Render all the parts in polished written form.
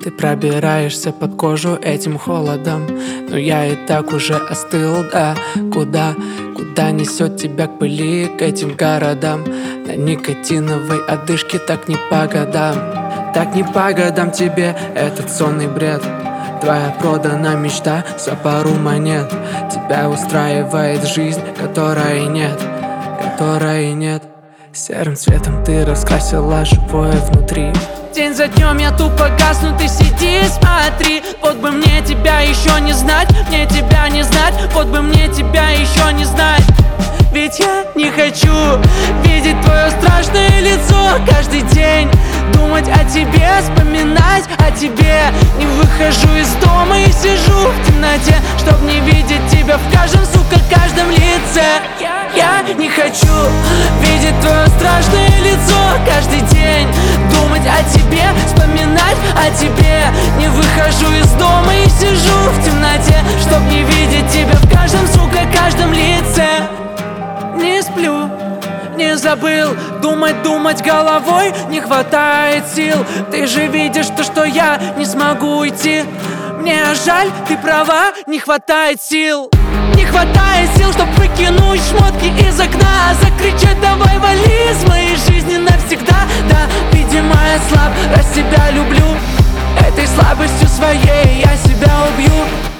Ты пробираешься под кожу этим холодом, но я и так уже остыл, да. Куда несет тебя к пыли, к этим городам? На никотиновой одышке так не по годам. Так не по годам тебе этот сонный бред. Твоя продана мечта за пару монет. Тебя устраивает жизнь, которой нет. Серым цветом ты раскрасила живое внутри. День за днем я тупо гасну, ты сиди и смотри. Вот бы мне тебя еще не знать, мне тебя не знать. Вот бы мне тебя еще не знать. Ведь я не хочу видеть твое страшное лицо каждый день. Думать о тебе, вспоминать о тебе. Не выхожу из дома и сижу в темноте, чтоб не видеть тебя в каждом, сука, каждом лице. Я не хочу видеть твое страшное лицо каждый день. Думать о тебе, вспоминать о тебе. Не выхожу из дома и сижу в темноте, чтоб не видеть тебя в каждом, сука, каждом лице. Не сплю, не забыл думать головой. Не хватает сил, ты же видишь то, что я не смогу уйти. Мне жаль, ты права, не хватает сил. Не хватает сил, чтоб выкинуть шмотки из окна. Закричать: давай вали из моей жизни навсегда. Да, видимо я слаб, раз тебя люблю. Этой слабостью своей я себя убью.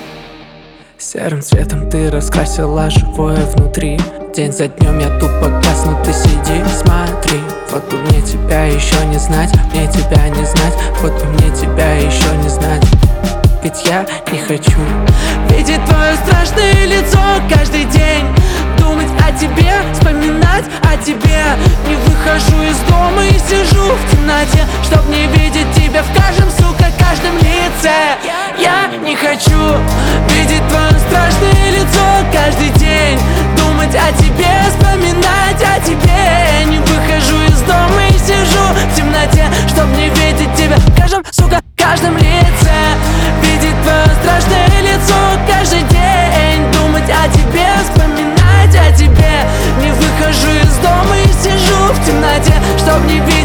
Серым цветом ты раскрасила живое внутри. День за днем я тупо гасну, ты сиди и смотри. Вот бы мне тебя еще не знать, мне тебя не знать. Вот бы мне тебя еще не знать. Ведь я не хочу видеть твое страшное лицо каждый день. Думать о тебе, вспоминать о тебе. Не выхожу из дома и сижу в темноте, чтоб не видеть тебя в каждом, сука, каждом лице. Я не хочу видеть твое страшное лицо каждый день. Думать о тебе, вспоминать о тебе. Не выхожу из дома и сижу в темноте, чтоб не видеть тебя в каждом, сука, каждом лице. Видеть твое страшное лицо каждый день. Думать о тебе, вспоминать о тебе. Не выхожу из дома и сижу в темноте, чтоб не видеть